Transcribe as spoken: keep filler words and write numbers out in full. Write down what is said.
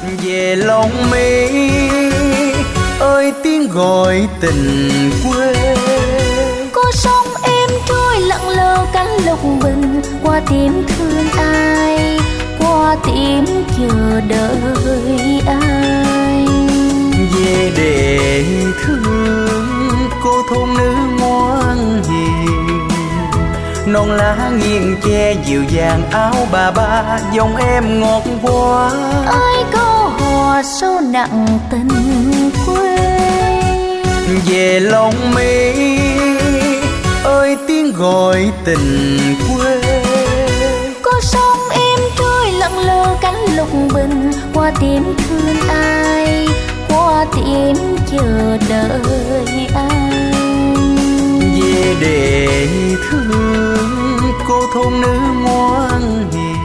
về lòng mi ơi tiếng gọi tình quê. Có sông êm trôi lặng lờ cánh lục bình, qua tìm thương ai, qua tìm chờ đợi ai. Về để thương cô thôn nữ ngoan hiền, non lá nghiêng che dịu dàng áo bà ba, dòng em ngọt quá. Ơi câu hò sâu nặng tình quê. Về lòng mi ơi tiếng gọi tình quê. Có sông êm trôi lặng lờ cánh lục bình, qua tìm thương ai, qua tìm chờ đợi ai. Về để thương cô thôn nữ ngoan hiền,